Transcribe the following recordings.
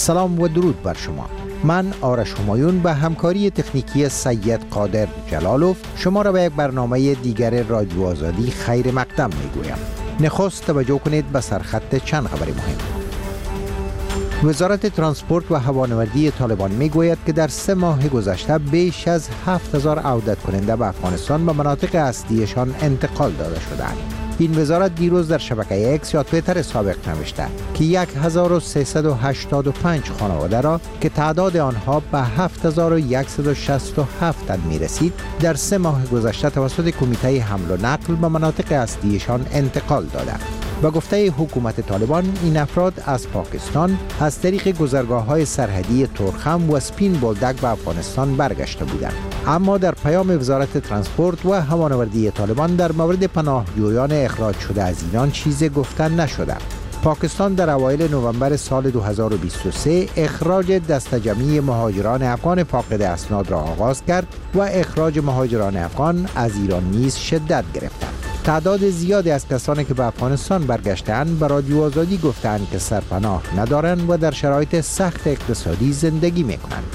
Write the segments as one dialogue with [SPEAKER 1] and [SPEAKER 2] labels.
[SPEAKER 1] سلام و درود بر شما. من آرش همایون به همکاری تکنیکی سید قادر جلالوف شما را به یک برنامه دیگر رادیو آزادی خیر مقدم میگویم. نخست توجه کنید به سرخط چند خبر مهم. وزارت ترانسپورت و هوانوردی طالبان میگوید که در 3 ماه گذشته بیش از 7000 عودت کننده به افغانستان به مناطق اصلیشان انتقال داده شدند. این وزارت دیروز در شبکه اکس یا توییتر سابق نوشته که 1385 خانواده را که تعداد آنها به 7167 تن می رسید در 3 ماه گذشته توسط کمیته حمل و نقل به مناطق اصلیشان انتقال داده. با گفته حکومت طالبان این افراد از پاکستان از طریق گذرگاه‌های سرحدی تورخم و سپین بولدک به افغانستان برگشته بودند. اما در پیام وزارت ترانسپورت و هوانوردی طالبان در مورد پناهجویان اخراج شده از ایران چیزی گفته نشده. پاکستان در اوایل نوامبر سال 2023 اخراج دسته جمعی مهاجران افغان فاقد اسناد را آغاز کرد و اخراج مهاجران افغان از ایران نیز شدت گرفت. تعداد زیادی از کسانی که به افغانستان برگشته‌اند به رادیو آزادی گفتند که سرپناه ندارند و در شرایط سخت اقتصادی زندگی می‌کنند.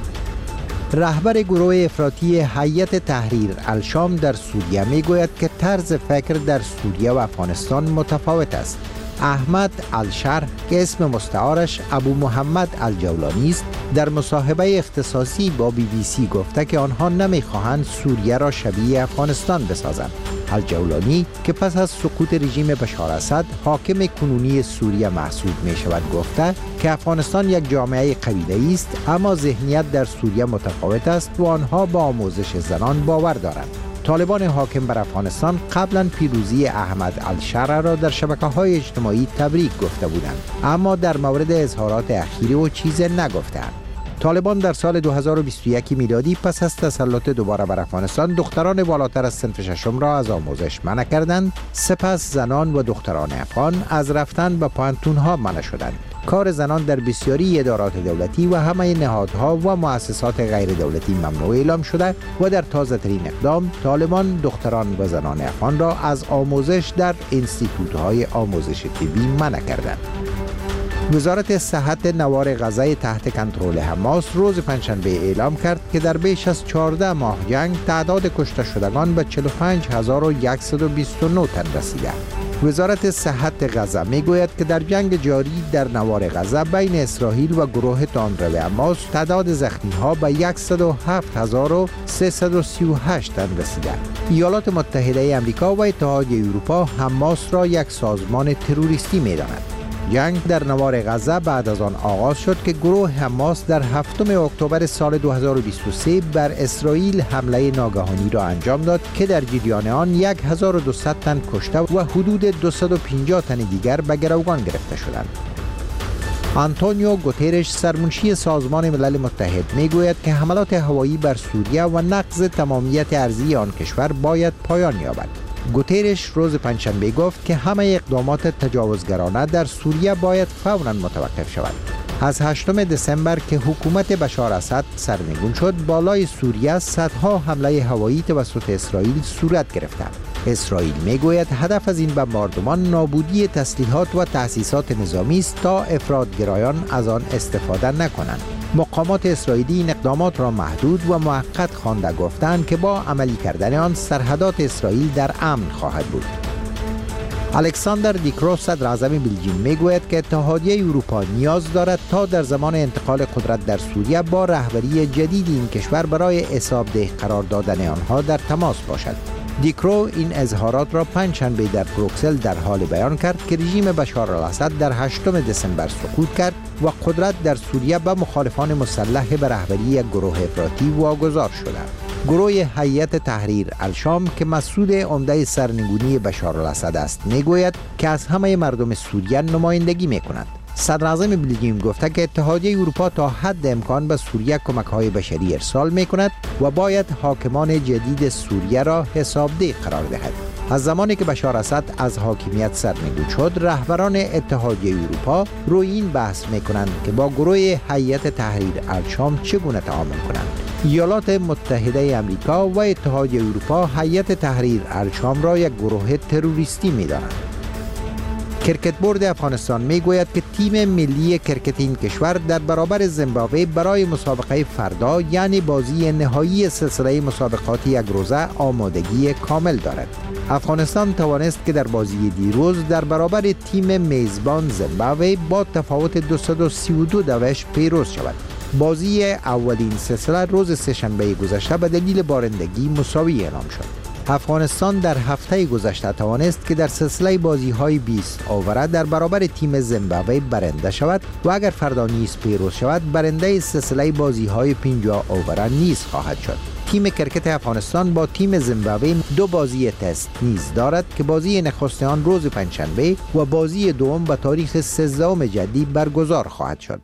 [SPEAKER 1] رهبر گروه افراطی هیئت تحریر الشام در سوریه میگوید که طرز فکر در سوریه و افغانستان متفاوت است. احمد الشرح که اسم مستعارش ابو محمد الجولانی است در مصاحبه اختصاصی با BBC گفته که آنها نمیخواهند سوریه را شبیه افغانستان بسازند. الجولانی که پس از سقوط رژیم بشار اسد حاکم کنونی سوریه محسوب می شود گفته که افغانستان یک جامعه قبیله‌ای است اما ذهنیت در سوریه متفاوت است و آنها با آموزش زنان باور دارند. طالبان حاکم بر افغانستان قبلا پیروزی احمد الشرع را در شبکه‌های اجتماعی تبریک گفته بودند اما در مورد اظهارات اخیر او چیزی نگفتند. طالبان در سال 2021 میلادی پس از تسلط دوباره بر افغانستان دختران بالاتر از صنف ششم را از آموزش منع کردند. سپس زنان و دختران افغان از رفتن به پانتون‌ها منع شدند. کار زنان در بسیاری ادارات دولتی و همه نهادها و مؤسسات غیر دولتی ممنوع اعلام شده و در تازه ترین اقدام طالبان دختران و زنان افغان را از آموزش در انستیتوت‌های آموزش طبی منع کردند. وزارت صحت نوار غزه تحت کنترل حماس روز پنجشنبه اعلام کرد که در بیش از 14 ماه جنگ تعداد کشته شدگان به 45129 تن رسیده. وزارت صحت غزه میگوید که در جنگ جاری در نوار غزه بین اسرائیل و گروه تندرو حماس تعداد زخمی‌ها به 107338 تن رسیده. ایالات متحده آمریکا و اتحادیه اروپا حماس را یک سازمان تروریستی می‌دانند. جنگ در نوار غزه بعد از آن آغاز شد که گروه حماس در 7 اکتبر سال 2023 بر اسرائیل حمله ناگهانی را انجام داد که در جریان آن 1200 تن کشته و حدود 250 تن دیگر به گروگان گرفته شدند. آنتونیو گوترش سرمنشی سازمان ملل متحد میگوید که حملات هوایی بر سوریه و نقض تمامیت ارضی آن کشور باید پایان یابد. گوترش روز پنجشنبه گفت که همه اقدامات تجاوزگرانه در سوریه باید فوراً متوقف شود. از 8 دسامبر که حکومت بشار اسد سرنگون شد، بالای سوریه صدها حمله هوایی توسط اسرائیل صورت گرفته. اسرائیل میگوید هدف از این بمباردمان نابودی تسلیحات و تأسیسات نظامی است تا افراط‌گرایان از آن استفاده نکنند. مقامات اسرائیلی این اقدامات را محدود و موقت خوانده گفتند که با عملی کردن آن سرحدات اسرائیل در امن خواهد بود. الکساندر دیکرو صدر اعظم بلژیم میگوید که اتحادیه اروپا نیاز دارد تا در زمان انتقال قدرت در سوریه با رهبری جدید این کشور برای حسابده قرار دادن آنها در تماس باشد. دیکرو این اظهارات را پنجشنبه در بروکسل در حال بیان کرد که رژیم بشار الاسد در 8 دسامبر سقوط کرد و قدرت در سوریه به مخالفان مسلح به رهبری یک گروه افراطی واگذار شده. گروه هیئت تحریر الشام که مسئول عمده سرنگونی بشار الاسد است میگوید که از همه مردم سوریه نمایندگی میکند. صدر اعظم بلژیم گفته که اتحادیه اروپا تا حد امکان به سوریه کمک‌های بشری ارسال می‌کند و باید حاکمان جدید سوریه را حسابده قرار دهد. از زمانی که بشار اسد از حاکمیت سرنگون شد، رهبران اتحادیه اروپا روی این بحث می‌کنند که با گروه هیئت تحریر الشام چگونه تعامل کنند. ایالات متحده آمریکا و اتحادیه اروپا هیئت تحریر الشام را یک گروه تروریستی می‌دانند. کرکت بورد افغانستان میگوید که تیم ملی کرکت این کشور در برابر زیمبابوه برای مسابقه فردا یعنی بازی نهایی سلسله مسابقات یک روزه آمادگی کامل دارد. افغانستان توانست که در بازی دیروز در برابر تیم میزبان زیمبابوه با تفاوت 232 دوش پیروز شود. بازی اولین سلسله روز سه‌شنبه گذشته به دلیل بارندگی مساوی اعلام شد. افغانستان در هفته گذشته توانست که در سلسله بازی‌های 20 اووره در برابر تیم زیمبابوه برنده شود و اگر فردا نیز پیروز شود برنده سلسله بازی‌های 50 اووره نیز خواهد شد. تیم کرکت افغانستان با تیم زیمبابوه 2 بازی تست نیز دارد که بازی نخست آن روز پنجشنبه و بازی دوم به تاریخ 13 جدی برگزار خواهد شد.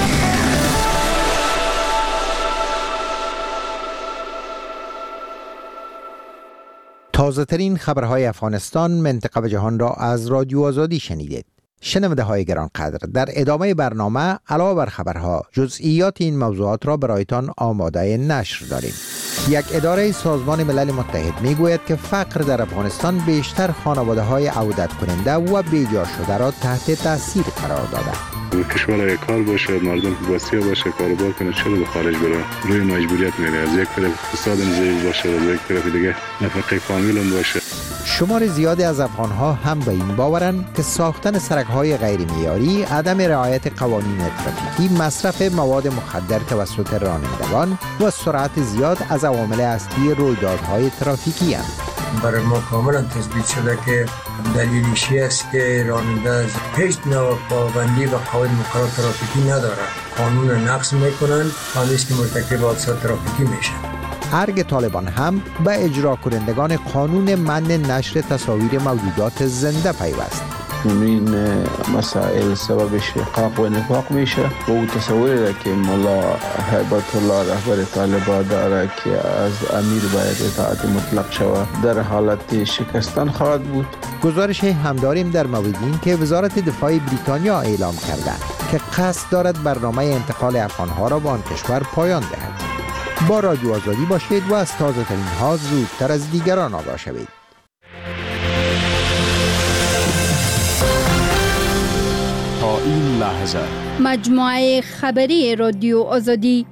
[SPEAKER 1] تازه ترین خبرهای افغانستان، منطقه و جهان را از رادیو آزادی شنیدید. شنونده های گرانقدر، در ادامه برنامه علاوه بر خبرها جزئیات این موضوعات را برایتان آماده نشر داریم. یک اداره سازمان ملل متحد میگوید که فقر در افغانستان بیشتر خانواده های عودت کننده و بیجا شده را تحت تاثیر قرار داده.
[SPEAKER 2] کشور کار باشه، مردم بسیار باشه، کاروبار کنه، چرا به خارج بره؟ روی مجبوریت میره. از یک طرف اقتصاد ضعیف باشه، از یک طرف دیگه نفقه کامل هم باشه.
[SPEAKER 1] شمار زیادی از افغانها هم به این باورند که ساختن سرک‌های غیرمعیاری، عدم رعایت قوانین ترافیکی، مصرف مواد مخدر توسط رانندگان و سرعت زیاد از عوامل اصلی رویدادهای ترافیکی هستند.
[SPEAKER 3] برای ما کاملا تثبیت شده که دلیلش است که راننده هیچ نوع پابندی و قواعد مقررات ترافیکی نداره. قانون نقض میکنن، حالیست که مرتکب حادثات ترافیکی میشن.
[SPEAKER 1] ارگ طالبان هم به اجرا کنندگان قانون منع نشر تصاویر موجودات زنده پیوست.
[SPEAKER 4] این مسائل سببش قاق و نفاق میشه و او تصوری که مولا هیبت الله رهبر طالبان داره که از امیر باید اطاعت مطلق شود در حالت شکستن خواهد بود.
[SPEAKER 1] گزارش هم داریم در مورد این که وزارت دفاع بریتانیا اعلام کرده که قصد دارد برنامه انتقال افغانها را به آن کشور پایان دهد. با رادیو آزادی باشید و از تازه ترین ها زودتر از دیگران آگاه شوید.
[SPEAKER 5] تا این لحظه
[SPEAKER 6] مجموعه خبری رادیو آزادی.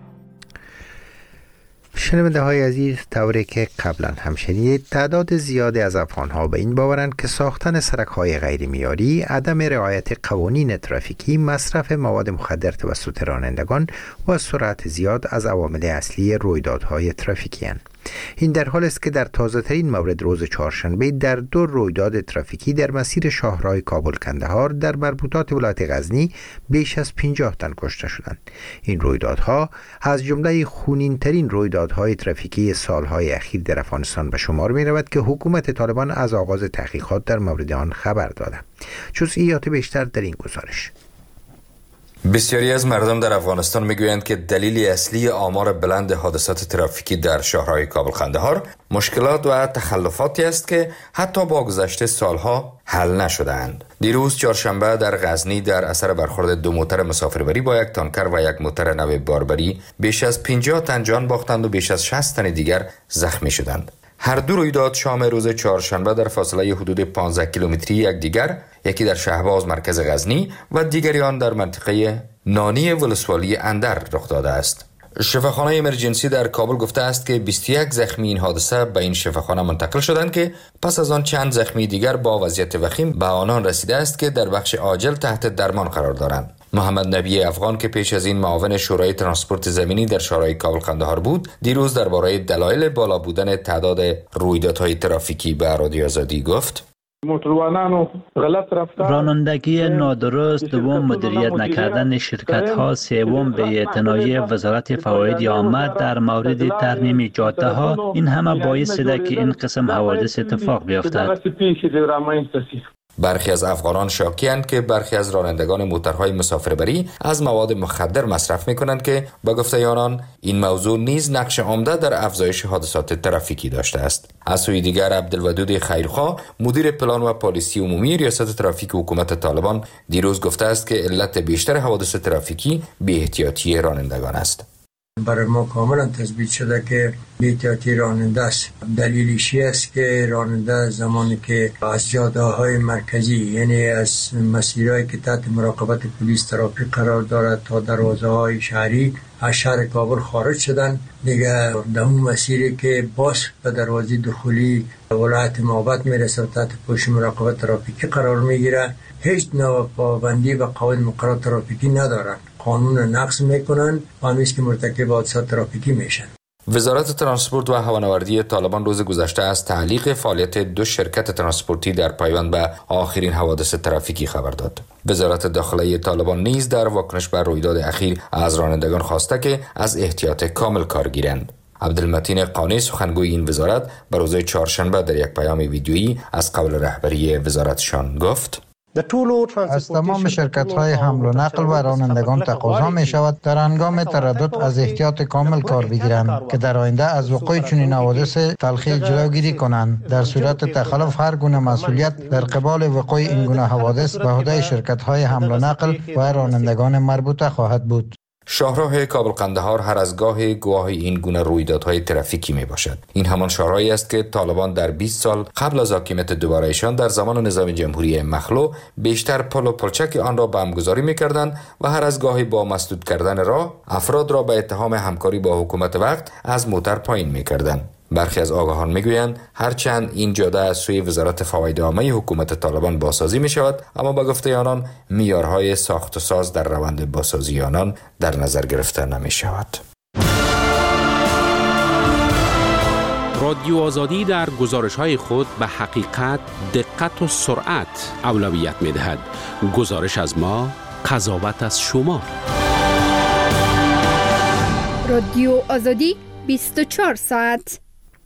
[SPEAKER 1] شنونده های عزیز، طوری که قبلا هم شنیدید، تعداد زیادی از افغانها به این باورند که ساختن سرک‌های غیرمعیاری، عدم رعایت قوانین ترافیکی، مصرف مواد مخدر توسط رانندگان و سرعت زیاد از عوامل اصلی رویدادهای ترافیکی هستند. این در حال است که در تازه ترین مورد روز چهارشنبه در 2 رویداد ترافیکی در مسیر شاهراه کابل کندهار در مربوطات ولایت غزنی بیش از 50 تن کشته شدند. این رویدادها از جمله خونین ترین رویدادهای ترافیکی سالهای اخیر در افغانستان به شمار می رود که حکومت طالبان از آغاز تحقیقات در مورد آن خبر داده. جزئیات بیشتر در این گزارش.
[SPEAKER 7] بسیاری از مردم در افغانستان میگویند که دلیل اصلی آمار بلند حادثات ترافیکی در شاهراه کابل قندهار مشکلات و تخلفاتی است که حتی با گذشت سالها حل نشده‌اند. دیروز چهارشنبه در غزنی در اثر برخورد 2 موتر مسافربری با یک تانکر و یک موتر نو باربری بیش از 50 تن جان باختند و بیش از 60 تن دیگر زخمی شدند. هر 2 رویداد شام روز چهارشنبه در فاصله حدود 15 کیلومتری یکدیگر، یکی در شهباز مرکز غزنی و دیگری آن در منطقه نانی ولسوالی اندر رخ داده است. شفاخانه امرجنسی در کابل گفته است که 21 زخمی این حادثه به این شفاخانه منتقل شدند که پس از آن چند زخمی دیگر با وضعیت وخیم به آنان رسیده است که در بخش عاجل تحت درمان قرار دارند. محمد نبی افغان که پیش از این معاون شورای ترانسپورت زمینی در شاهراه کابل قندهار بود، دیروز درباره دلایل بالا بودن تعداد رویدادهای ترافیکی به رادیو آزادی گفت:
[SPEAKER 8] رانندگی نادرست، دوم مدیریت نکردن شرکت ها، سوم بی‌اعتنایی وزارت فواید عامه در مورد ترمیم جاده ها، این همه باعث شده که این قسم حوادث اتفاق بیفتد.
[SPEAKER 7] برخی از افغانان شاکی‌اند که برخی از رانندگان موترهای مسافربری از مواد مخدر مصرف می‌کنند که با گفته آنان این موضوع نیز نقش عمده در افزایش حادثات ترافیکی داشته است. از سوی دیگر عبدالودود خیرخواه، مدیر پلان و پالیسی عمومی ریاست ترافیک حکومت طالبان، دیروز گفته است که علت بیشتر حوادث ترافیکی بی‌احتیاطی رانندگان است.
[SPEAKER 3] برای ما کاملا تثبیت شده که بی‌احتیاطی راننده است. دلیلش است که راننده زمانی که از جاده‌های مرکزی، یعنی از مسیرهایی که تحت مراقبت پلیس ترافیک قرار دارد تا دروازه‌های شهری از شهر کابل خارج شدن، دیگه در اون مسیری که باز به دروازه دخولی ولایت مابد میرسه تحت پوشش مراقبت ترافیکی قرار میگیره، هیچ نوع پابندی و قواعد مقررات ترافیکی ندارن، قانون نقض میکنن و همیشه که مرتکب حادثات ترافیکی میشن.
[SPEAKER 7] وزارت ترانسپورت و هوانوردی طالبان روز گذشته از تعلیق فعالیت 2 شرکت ترانسپورتی در پایبند به آخرین حوادث ترافیکی خبر داد. وزارت داخلی طالبان نیز در واکنش بر رویداد اخیر از رانندگان خواسته که از احتیاط کامل کار گیرند. عبدالمتین قانی سخنگوی این وزارت به روز چهارشنبه در یک پیام ویدیویی از قبل رهبری وزارتشان گفت:
[SPEAKER 9] از تمام شرکت‌های حمل و نقل و رانندگان تقاضا می‌شود در هنگام تردد از احتیاط کامل کار بگیرند که در آینده از وقوع چنین حوادث تلخی جلوگیری کنند. در صورت تخلف هر گونه مسئولیت در قبال وقوع این گونه حوادث به عهده شرکت‌های حمل و نقل و رانندگان مربوطه خواهد بود.
[SPEAKER 7] شاهراه کابل قندهار هر از گاهی گواه این گونه رویدادهای ترافیکی می باشد. این همان شاهراهی است که طالبان در 20 سال قبل از حاکمیت دوباره‌ایشان در زمان نظام جمهوری مخلوع بیشتر پل و پلچک آن را بمبگذاری می‌کردند و هر از گاهی با مسدود کردن راه افراد را به اتهام همکاری با حکومت وقت از موتر پایین می‌کردند. برخی از آگاهان میگویند هرچند این جاده از سوی وزارت فواید عامه حکومت طالبان بازسازی می شود، اما به گفته آنان معیارهای ساخت و ساز در روند بازسازی آنان در نظر گرفته نمی شود.
[SPEAKER 10] رادیو آزادی در گزارش‌های خود به حقیقت، دقت و سرعت اولویت می‌دهد. گزارش از ما، قضاوت از شما.
[SPEAKER 6] رادیو آزادی 24 ساعت.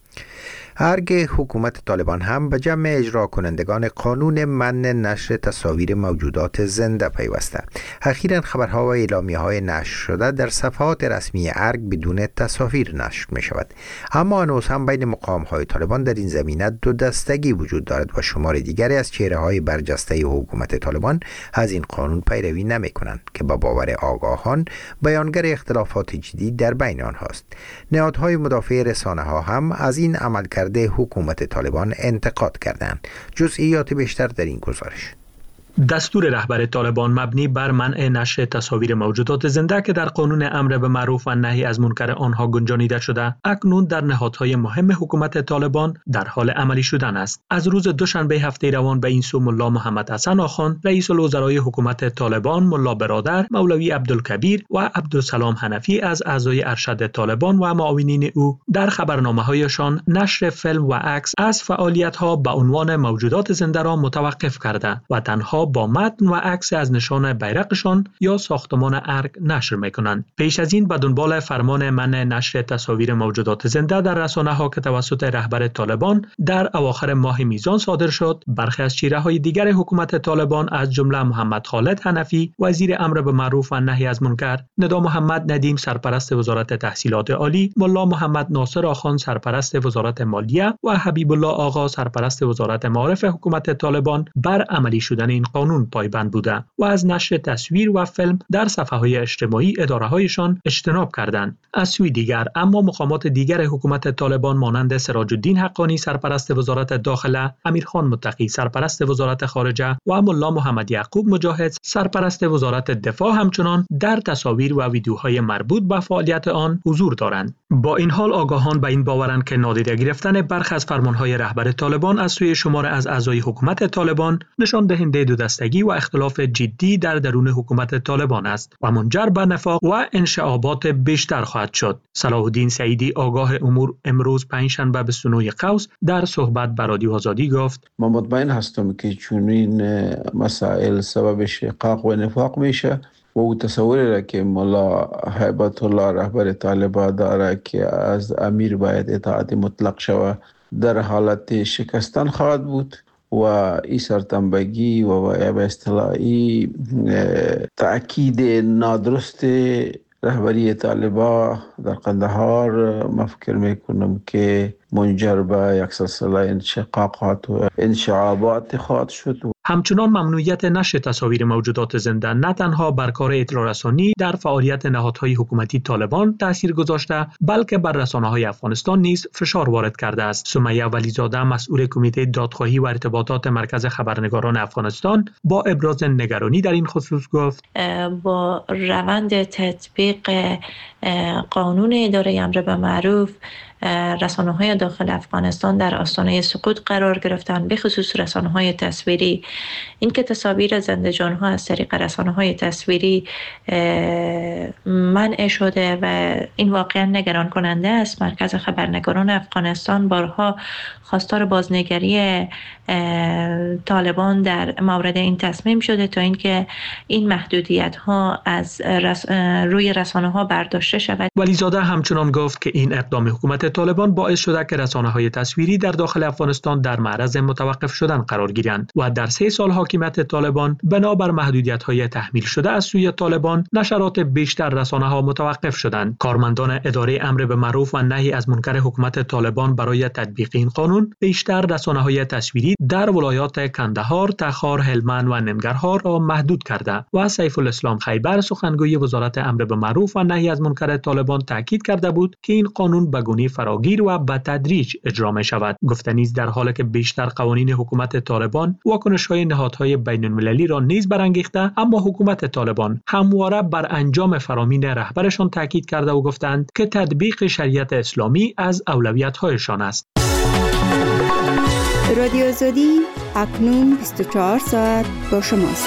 [SPEAKER 1] ارگ حکومت طالبان هم به جمع اجرا کنندگان قانون منع نشر تصاویر موجودات زنده پیوسته. اخیراً خبرها و اعلامیه‌های نشر شده در صفحات رسمی ارگ بدون تصاویر نشر می شود. اما هنوز هم بین مقام‌های طالبان در این زمینه دو دستگی وجود دارد و شمار دیگری از چهره‌های برجسته حکومت طالبان از این قانون پیروی نمی کنند که با باور آگاهان بیانگر اختلافات جدی در بین آنهاست. نهادهای مدافع رسانه‌ها هم از این عملکرد حکومت طالبان انتقاد کردند. جزئیات بیشتر در این گزارش.
[SPEAKER 11] دستور رهبر طالبان مبنی بر منع نشر تصاویر موجودات زنده که در قانون امر به معروف و نهی از منکر آنها گنجانیده شده، اکنون در نهادهای مهم حکومت طالبان در حال عملی شدن است. از روز دوشنبه هفته روان به این سو ملا محمد حسن آخوند، رئیس الوزرای حکومت طالبان، ملا برادر، مولوی عبدالکبیر و عبدالسلام حنفی از اعضای ارشد طالبان و معاونین او در خبرنامه‌هایشان نشر فیلم و عکس از فعالیت‌ها به عنوان موجودات زنده را متوقف کرده و تنها با متن و عکس از نشان بیرقشان یا ساختمان ارگ نشر میکنند. پیش از این به دنبال فرمان منع نشر تصاویر موجودات زنده در رسانه‌ها که توسط رهبر طالبان در اواخر ماه میزان صادر شد، برخی از چهره‌های دیگر حکومت طالبان از جمله محمد خالد حنفی وزیر امر به معروف و نهی از منکر، ندا محمد ندیم سرپرست وزارت تحصیلات عالی، ملا محمد ناصر آخان سرپرست وزارت مالیه و حبیب الله آقا سرپرست وزارت معارف حکومت طالبان بر عملی شدن این قانون پایبند بوده و از نشر تصویر و فیلم در صفحه‌های اجتماعی اداره‌هایشان اجتناب کردند. از سوی دیگر اما مقامات دیگر حکومت طالبان مانند سراج الدین حقانی سرپرست وزارت داخله، امیرخان متقی سرپرست وزارت خارجه و ملا محمد یعقوب مجاهد سرپرست وزارت دفاع همچنان در تصاویر و ویدیوهای مربوط به فعالیت آن حضور دارند. با این حال آگاهان به این باورند که نادیده گرفتن برخی از فرمانهای رهبر طالبان از سوی شمار از اعضای حکومت طالبان نشان دهنده دو دستگی و اختلاف جدی در درون حکومت طالبان است و منجر به نفاق و انشعابات بیشتر خواهد شد. صلاح الدین سعیدی آگاه امور امروز پنجشنبه به سنوی قوس در صحبت با رادیو آزادی گفت:
[SPEAKER 4] من مطمئن هستم که چون این مسائل سبب شقاق و نفاق میشه و او تصوری را که ملا هیبت الله رهبر طالبان داره که از امیر باید اطاعت مطلق شود در حالت شکستن خواهد بود و این سرتنبگی و به اصطلاحی تأکید نادرست رهبری طالبان در قندهار من فکر میکنم که منجر به یک سلسله انشقاقات و انشعابات خواهد شد.
[SPEAKER 11] همچنان ممنوعیت نشر تصاویر موجودات زنده نه تنها بر کار اطلاع رسانی در فعالیت نهادهای حکومتی طالبان تاثیر گذاشته، بلکه بر رسانه‌های افغانستان نیز فشار وارد کرده است. سمیه ولیزاده، مسئول کمیته دادخواهی و ارتباطات مرکز خبرنگاران افغانستان، با ابراز نگرانی در این خصوص گفت:
[SPEAKER 12] با روند تطبیق قانون اداره امر به معروف، رسانه‌های داخل افغانستان در آستانه سقوط قرار گرفتند، به خصوص رسانه‌های تصویری. این که تصاویر زنده جان‌ها از طریق رسانه‌های تصویری منع شده و این واقعا نگران کننده است. مرکز خبرنگاران افغانستان بارها خواستار بازنگری طالبان در مورد این تصمیم شده تا اینکه این محدودیت‌ها از روی رسانه‌ها برداشته شود.
[SPEAKER 11] ولیزاده همچنان گفت که این اقدام حکومت طالبان باعث شده که رسانه‌های تصویری در داخل افغانستان در معرض متوقف شدن قرار گیرند و در 3 سال حاکمیت طالبان بنابر محدودیت‌های تحمیل شده از سوی طالبان نشرات بیشتر رسانه‌ها متوقف شدند. کارمندان اداره امر به معروف و نهی از منکر حکومت طالبان برای تطبیق این قانون بیشتر رسانه‌های تصویری در ولایات کندهار، تخار، هلمند و ننگرهار را محدود کرده و سیف الاسلام خیبر، سخنگوی وزارت امر به معروف و نهی از منکر طالبان، تاکید کرده بود که این قانون به گونه فراگیر و به تدریج اجرا می شود. گفته نیز در حالی که بیشتر قوانین حکومت طالبان واکنش‌های نهادهای بین‌المللی را نیز برانگیخته، اما حکومت طالبان همواره بر انجام فرامین رهبرشان تاکید کرده و گفتند که تطبیق شریعت اسلامی از اولویت‌هایشان است.
[SPEAKER 6] رادیو آزادی اکنون 24 ساعت با شماست.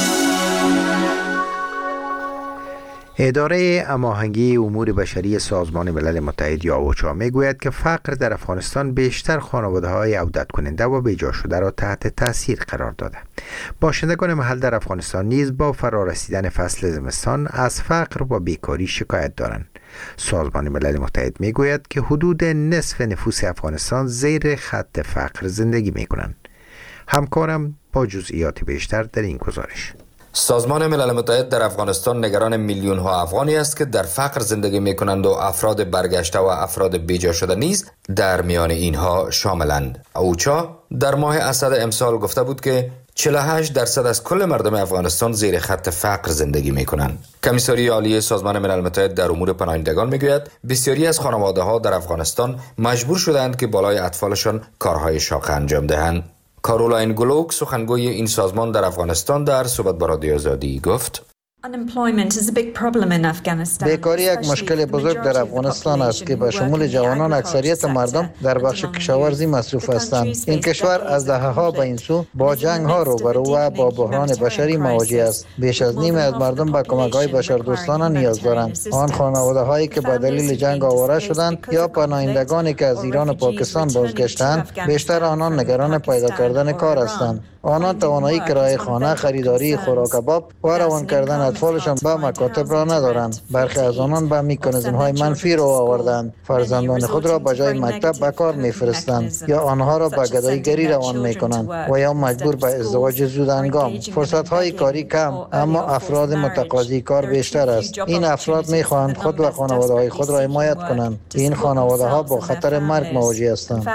[SPEAKER 1] اداره هماهنگی امور بشری سازمان ملل متحد یا اوچا میگوید که فقر در افغانستان بیشتر خانواده‌های عودت کننده و بیجا شده را تحت تاثیر قرار داده. باشندگان محل در افغانستان نیز با فرارسیدن فصل زمستان از فقر و بیکاری شکایت دارند. سازمان ملل متحد میگوید که حدود نصف نفوس افغانستان زیر خط فقر زندگی میکنند. همکارم با جزئیات بیشتر در این گزارش.
[SPEAKER 7] سازمان ملل متحد در افغانستان نگران میلیون ها افغانی است که در فقر زندگی می کنند و افراد برگشته و افراد بیجا شده نیز در میان اینها شاملند. اوچا در ماه اسد امسال گفته بود که 48% از کل مردم افغانستان زیر خط فقر زندگی می کنند. کمیساری عالی سازمان ملل متحد در امور پناهندگان می گوید بسیاری از خانواده ها در افغانستان مجبور شدند که بالای اطفالشان کارهای شاق انجام دهند. کارولاین گلوک، سخنگوی این سازمان در افغانستان، در صحبت با رادیو آزادی گفت:
[SPEAKER 9] بیکاری یک مشکل بزرگ در افغانستان است که به شمول جوانان اکثریت مردم در بخش کشاورزی مصروف هستند. این کشور از دهه‌ها به این سو با جنگ‌ها روبرو و با بحران بشری مواجه است. بیش از نیمی از مردم به کمک‌های بشردوستانه نیاز دارند. آن خانواده‌هایی که به دلیل جنگ آواره شدند یا پناهندگانی که از ایران و پاکستان بازگشتند، بیشتر آنان نگران پیدا کردن کار هستند. آنان توانایی کرایه خانه، خریداری خوراک کباب و روان کردن اطفالشان به مکاتب را ندارند. برخی از آنان به مکانیزم‌های منفی رو آوردند. فرزندان خود را به جای مکتب به کار می‌فرستند یا آنها را به گدایی‌گری روان می‌کنند و یا مجبور به ازدواج زود هنگام. فرصت‌های کاری کم، اما افراد متقاضی کار بیشتر است. این افراد می‌خواهند خود و خانواده‌های خود را حمایت کنند. این خانواده‌ها با خطر مرگ مواجه هستند.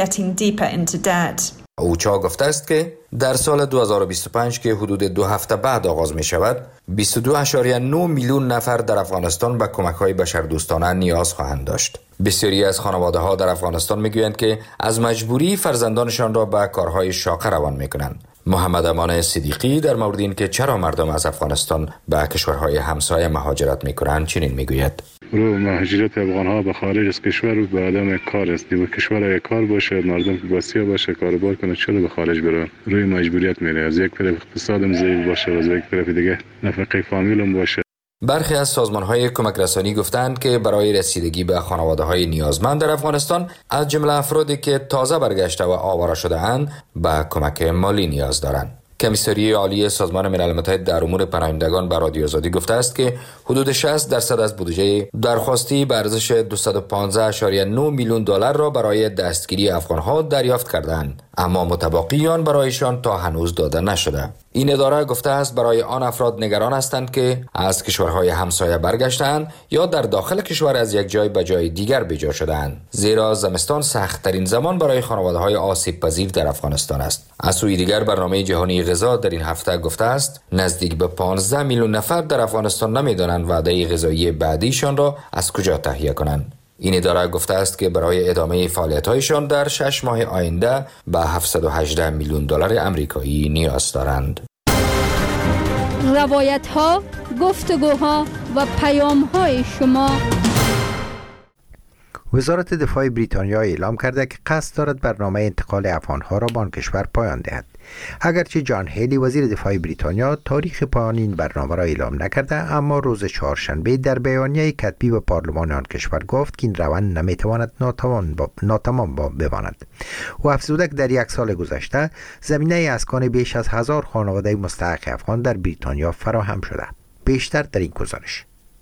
[SPEAKER 7] اوچا گفته است که در سال 2025 که حدود 2 هفته بعد آغاز می شود 22.9 میلیون نفر در افغانستان به کمک‌های بشردوستانه نیاز خواهند داشت. بسیاری از خانواده ها در افغانستان می گویند که از مجبوری فرزندانشان را به کارهای شاقه روان می کنند. محمد امان صدیقی در مورد این که چرا مردم از افغانستان به کشورهای همسایه مهاجرت می کنند چنین می گوید:
[SPEAKER 2] مهاجرت افغان‌ها به خارج از کشور به عدم کار است. به کشور کار باشه، مردم که بسیار باشه، کاروبار کنه، چرا به خارج بره؟ روی مجبوریت میره. از یک طرف اقتصادم ضعیف باشه، از یک طرف دیگه نفقه فامیلم باشه.
[SPEAKER 7] برخی از سازمان‌های کمک رسانی گفتند که برای رسیدگی به خانواده‌های نیازمند در افغانستان از جمله افرادی که تازه برگشته و آواره شده‌اند به کمک مالی نیاز دارند. کمیساری عالی سازمان ملل متحد در امور پناهندگان به رادیو آزادی گفته است که حدود 60% از بودجه درخواستی به ارزش 215.9 میلیون دلار را برای دستگیری افغان‌ها دریافت کردند، اما متبقی آن برایشان تا هنوز داده نشده. این اداره گفته است برای آن افراد نگران هستند که از کشورهای همسایه برگشتند یا در داخل کشور از یک جای به جای دیگر بجا شدند، زیرا زمستان سخت‌ترین زمان برای خانواده‌های آسیب پذیر در افغانستان است. از سوی دیگر برنامه جهانی غذا در این هفته گفته است نزدیک به 15 میلیون نفر در افغانستان نمی‌دانند وعده غذایی بعدیشان را از کجا تهیه کنند. این اداره گفته است که برای ادامه فعالیت‌هایشان در 6 ماه آینده به 718 میلیون دلار آمریکایی نیاز دارند.
[SPEAKER 13] روایت‌ها، گفتگوها و پیام‌های شما.
[SPEAKER 1] وزارت دفاع بریتانیا اعلام کرده که قصد دارد برنامه انتقال افغان‌ها را به آن کشور پایان دهد. اگرچه جان هیلی وزیر دفاع بریتانیا تاریخ پایان این برنامه را اعلام نکرده، اما روز چهارشنبه در بیانیه کتبی به پارلمان آن کشور گفت که این روند نمیتواند ناتمام بماند. او افزود که در یک سال گذشته زمینه اسکان بیش از 1000 خانواده مستحق افغان در بریتانیا فراهم شده. بیشتر در این گزارش.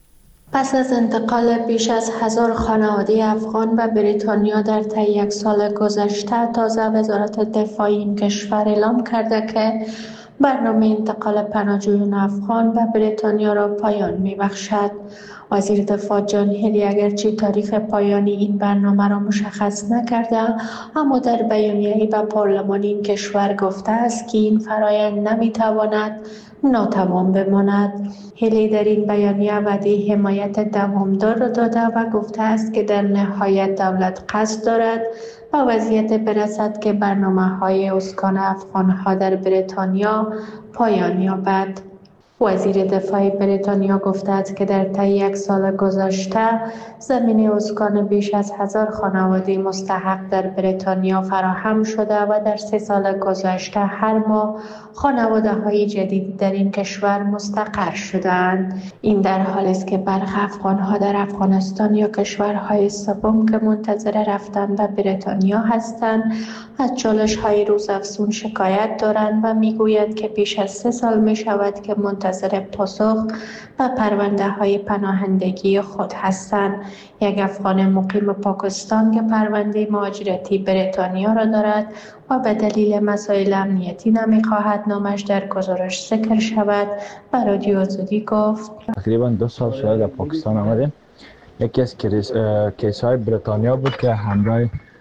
[SPEAKER 14] پس از انتقال بیش از 1000 خانواده افغان به بریتانیا در طی یک سال گذشته، تازه وزارت دفاع این کشور اعلام کرده که برنامه انتقال پناهجویان افغان به بریتانیا را پایان می‌بخشد. وزیر دفاع جان هیلی اگرچه تاریخ پایانی این برنامه را مشخص نکرده، اما در بیانیه‌ای به پارلمان این کشور گفته است که این فرایند نمی‌تواند ناتمام بماند. هیلی در این بیانیه وعده حمایت دوامدار را داده و گفته است که در نهایت دولت قصد دارد به وضعیت برسد که برنامه‌های اسکان افغان‌ها در بریتانیا پایان یابد. وزیر دفاع بریتانیا گفته است که در طی یک سال گذشته زمینه اسکان بیش از 1000 خانواده مستحق در بریتانیا فراهم شده و در 3 سال گذشته هر ماه خانواده‌های جدید در این کشور مستقر شدند. این در حالی است که برخی افغان‌ها در افغانستان یا کشورهای سوم که منتظر رفتن به بریتانیا هستند از چالش‌های روزافزون شکایت دارند و می‌گویند که بیش از 3 سال می‌شود که منتظر پاسخ به پرونده‌های پناهندگی خود هستند. یک افغان مقیم پاکستان که پرونده مهاجرتی بریتانیا را دارد و به دلیل مسائل امنیتی نمی‌خواهد نامش در گزارش ذکر شود، به رادیو آزادی گفت
[SPEAKER 15] تقریبا 2 سال شده در پاکستان آمدیم. یکی از کیس‌های بریتانیا بود که همراه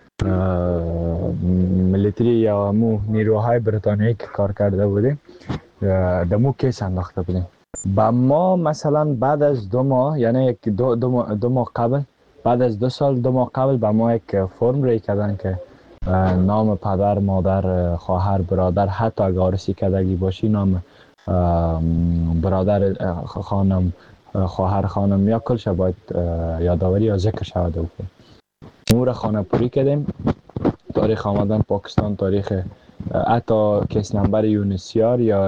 [SPEAKER 15] ملیتری یا نیروهای بریتانیایی که کار کرده بودیم دمو کیس انداخته بودیم. با ما مثلا بعد از 2 ماه، یعنی دو ماه قبل، بعد از 2 سال 2 ماه قبل با ما یک فرم ری کردن که نام پدر، مادر، خواهر، برادر، حتی اگه عروسی کردگی باشی نام برادر، خانم، خواهر، خانم یا کلش باید یادآوری یا ذکر شود بکنیم. امور خانه پوری کردیم. تاریخ آمدن پاکستان، تاریخ حتی کیس نمبر یونیسیار یا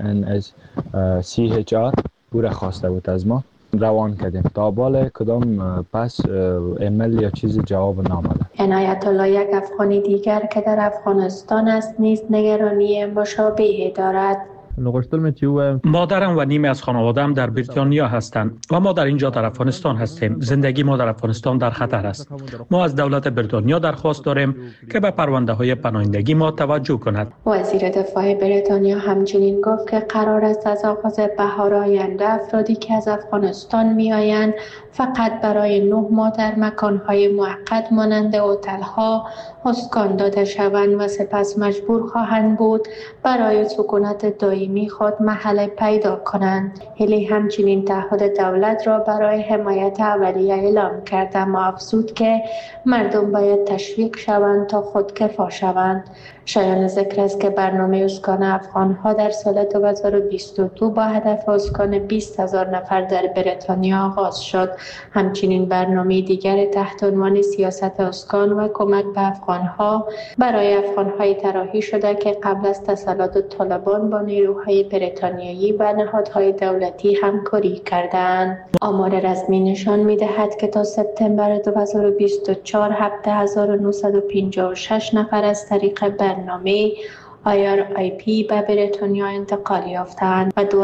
[SPEAKER 15] UNHCR بوره خواسته بود از ما، روان کردیم. تا بال کدام پس ایمیل یا چیزی جواب نامده.
[SPEAKER 14] عنایت الله، یک افغانی دیگر که در افغانستان است، نیز نگرانی مشابهی دارد.
[SPEAKER 11] مادرم و نیمه از خانواده‌ام در بریتانیا هستند و ما در اینجا در افغانستان هستیم. زندگی ما در افغانستان در خطر است. ما از دولت بریتانیا درخواست داریم که به پرونده‌های پناهندگی ما توجه کند.
[SPEAKER 14] وزیر دفاع بریتانیا همچنین گفت که قرار است از آغاز بهار آینده افرادی که از افغانستان می‌آیند فقط برای 9 ماه در مکان‌های موقت مانند هتل‌ها اسکان داده شوند و سپس مجبور خواهند بود برای سکونت دائمی خود محل پیدا کنند. هیلی همچنین تعهد دولت را برای حمایت اولیه اعلام کرد، اما افزود که مردم باید تشویق شوند تا خودکفا شوند. شایان ذکر است که برنامه اسکان افغان‌ها در سال 2022 با هدف اسکان 20,000 نفر در بریتانیا آغاز شد. همچنین برنامه دیگر تحت عنوان سیاست اسکان و کمک به افغان‌ها برای افغان‌های طراحی شده که قبل از تسلط طالبان با نیروهای بریتانیایی و نهادهای دولتی همکاری کردند. آمار رسمی نشان می‌دهد که تا سپتامبر 2024 7,956 نفر از طریق برنامه IRIP به بریتانیا انتقال یافتند و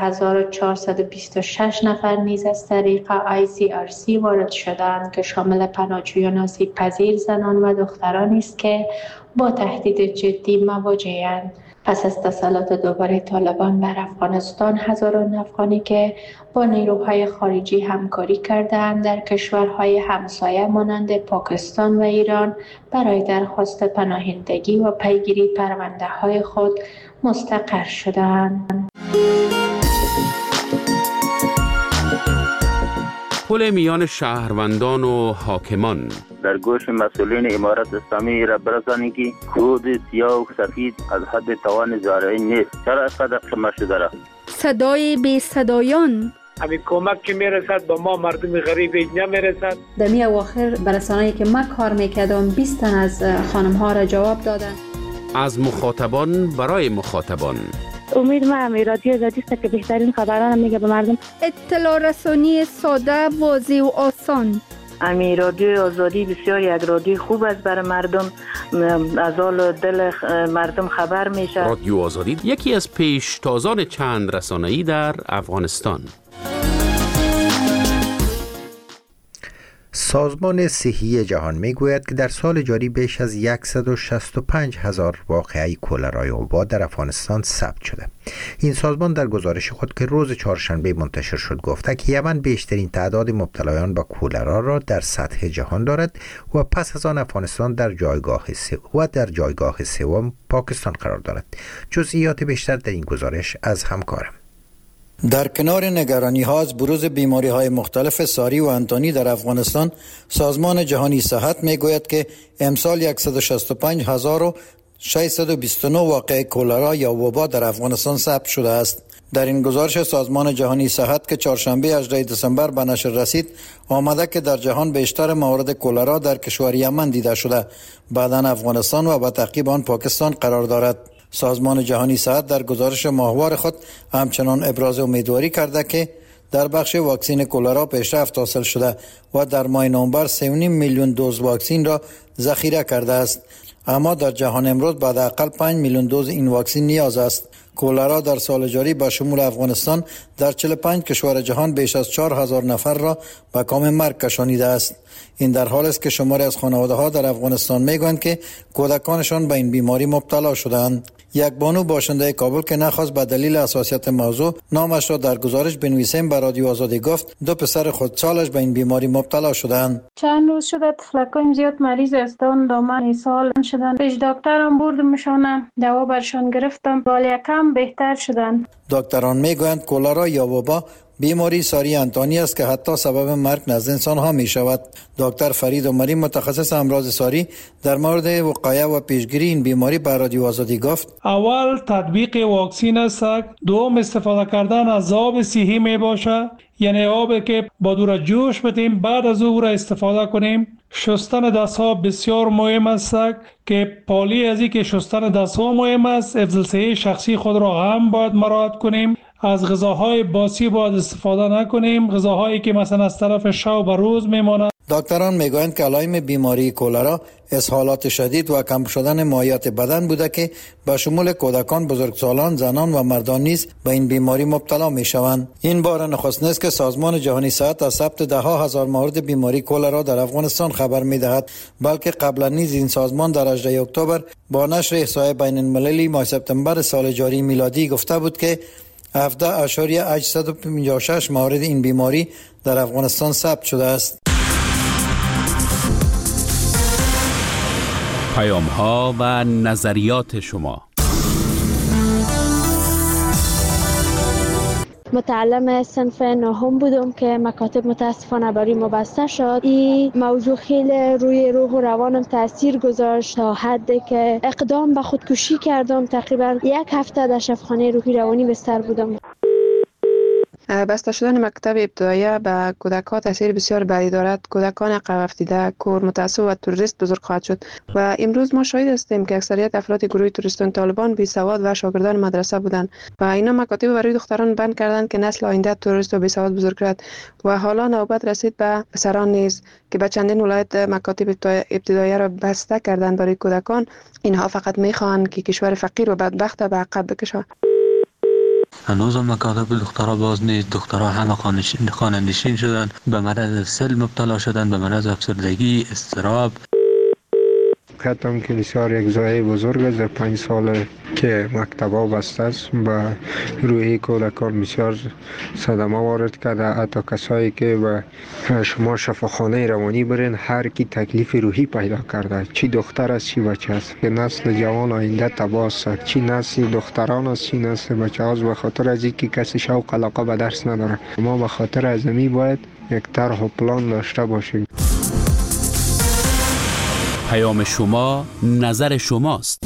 [SPEAKER 14] 12,426 نفر نیز از طریق ICRC وارد شدند که شامل پناهجویان آسیب پذیر، زنان و دخترانی است که با تهدید جدی مواجه‌اند. پس از تسلط دوباره طالبان بر افغانستان، هزاران افغانی که با نیروهای خارجی همکاری کردند در کشورهای همسایه مانند پاکستان و ایران برای درخواست پناهندگی و پیگیری پرونده‌های خود مستقر شدند.
[SPEAKER 10] پل میان شهروندان و حاکمان
[SPEAKER 16] در گوش مسئولین امارت اسلامی را برسانید که خود سیاه و سفید از حد توان زارعی نیست. چرا از قدر شما شده را؟
[SPEAKER 13] صدای بی صدایان
[SPEAKER 17] همین کمک که میرسد با ما مردم غریب نمیرسد.
[SPEAKER 18] در می اواخر برسانه‌ای که من کار میکردم 20 تن از خانم ها را جواب دادن.
[SPEAKER 10] از مخاطبان برای مخاطبان.
[SPEAKER 19] امید ما رادیو آزادی است که بهترین خبران میگه به مردم.
[SPEAKER 13] اطلاع رسانی ساده، واضح و آسان.
[SPEAKER 20] امی رادیو آزادی بسیار یک رادیو خوب است برای مردم، از حال دل مردم خبر میشه.
[SPEAKER 10] رادیو آزادی یکی از پیشتازان چند رسانه‌ای در افغانستان.
[SPEAKER 1] سازمان صحی جهان میگوید که در سال جاری بیش از 165,000 واقعه کلرای وبا در افغانستان ثبت شده. این سازمان در گزارش خود که روز چهارشنبه منتشر شد گفته که یمن بیشترین تعداد مبتلایان به کولرا را در سطح جهان دارد و پس از آن افغانستان در جایگاه سوم پاکستان قرار دارد. جزئیات بیشتر در این گزارش از همکارم.
[SPEAKER 9] در کنار نگرانی ها از بروز بیماری های مختلف ساری و انتانی در افغانستان، سازمان جهانی صحت می گوید که امسال 165,629 واقعه کولرا یا وبا در افغانستان ثبت شده است. در این گزارش سازمان جهانی صحت که چهارشنبه 18 دسامبر به نشر رسید آمده که در جهان بیشتر موارد کولرا در کشور یمن دیده شده، بعداً افغانستان و به تعقیب آن پاکستان قرار دارد. سازمان جهانی صحت در گزارش ماهوار خود همچنان ابراز امیدواری کرده که در بخش واکسین کولرا پیشرفت حاصل شده و در ماه نوامبر 3.5 میلیون دوز واکسین را ذخیره کرده است، اما در جهان امروز بعد اقل 5 میلیون دوز این واکسین نیاز است. کولرا در سال جاری با شمول افغانستان در 45 کشور جهان بیش از 4,000 نفر را به کام مرگ کشانیده است. این در حالی است که شماری از خانواده‌ها در افغانستان میگویند که کودکانشان به این بیماری مبتلا شدند. یک بانو باشنده کابل که نخواست به دلیل حساسیت موضوع نامش را در گزارش بنویسیم به رادیو آزادی گفت 2 پسر خودسالش به این بیماری مبتلا شدند.
[SPEAKER 21] چند روز شده طفلکان زیاد مریض هستند، دامن سال شدن. پیش دکترم بردمشان، دوا برشان گرفتم، حال یکم بهتر شدن.
[SPEAKER 9] دکتران میگویند کولرا یا وبا بیماری ساری انتانی است که حتی سبب مرگ نزد انسان ها می شود. دکتر فرید عمری متخصص امراض ساری در مورد وقایه و پیشگیری این بیماری به رادیو آزادی گفت:
[SPEAKER 22] اول تطبیق واکسین است، دوم استفاده کردن از آب صحی می باشه، یعنی آبی که با دور جوش بدیم بعد از او را استفاده کنیم. شستن دست ها بسیار مهم است که پالی از این که شستن دست ها مهم است، حفظ صحت شخصی خود را هم باید مراعات کنیم. از غذاهای باسی باید استفاده نکنیم، غذاهایی که مثلا از طرف شب و روز میمانند.
[SPEAKER 9] دکتران میگویند که علائم بیماری کولرا اسهالات شدید و کم شدن مایعات بدن بوده که به شمول کودکان، بزرگسالان، زنان و مردان نیز به این بیماری مبتلا میشوند. این بار نخست نیست که سازمان جهانی صحت از ثبت 10,000 مورد بیماری کولرا در افغانستان خبر میدهد، بلکه قبلا نیز این سازمان در 18 اکتبر با نشر احصای بین المللی ماه سپتامبر سال جاری میلادی گفته بود که 17,856 مورد این بیماری در افغانستان ثبت شده است.
[SPEAKER 10] پیام ها و نظریات شما.
[SPEAKER 19] متعلم صنف نهم بودم که مکاتب متاسفانه برای ما بسته شد. این موضوع خیلی روی روح و روانم تاثیر گذاشت تا حدی که اقدام به خودکشی کردم. تقریبا 1 هفته در شفاخانه روحی روانی بستر بودم.
[SPEAKER 23] بسته شدن مکتب ابتدایی به کودکان تاثیر بسیار بدی دارد. کودکان عقب افتاده، کور، متعصب و تروریست بزرگ خواهد شد و امروز ما شاهد هستیم که اکثریت افراد گروه تروریستان طالبان بی سواد و شاگردان مدرسه بودند و اینا مکاتب برای دختران بند کردند که نسل آینده تروریست و بی سواد بزرگ کرد و حالا نوبت رسید به پسران نیز که به چندین ولایت مکاتب ابتدایی را بسته کردند برای کودکان. اینها فقط میخواهند که کشور فقیر و بدبخت به عقب بکشند.
[SPEAKER 24] هنوز هم مکاتب دخترها باز نیست. دخترها همه خانه‌نشین شدن، به مرض سل مبتلا شدن، به مرض افسردگی، اضطراب.
[SPEAKER 3] موقعیت هم که بسیار یک ضایعه بزرگ است. در 5 سال که مکتب‌ها بسته است به روحی کودکان بسیار صدمه وارد کرده. حتی کسایی که به شما شفاخانه روانی برین هر کی تکلیف روحی پیدا کرده، چی دختر است چی بچه است، که نسل جوان آینده تباه است، چی نسل دختران است چی نسل بچه است، به خاطر از اینکه کسی شوق علاقه به درس نداره. ما به خاطر ازمی باید یک طرح و پلان داشته باشیم.
[SPEAKER 10] پیام شما، نظر شماست.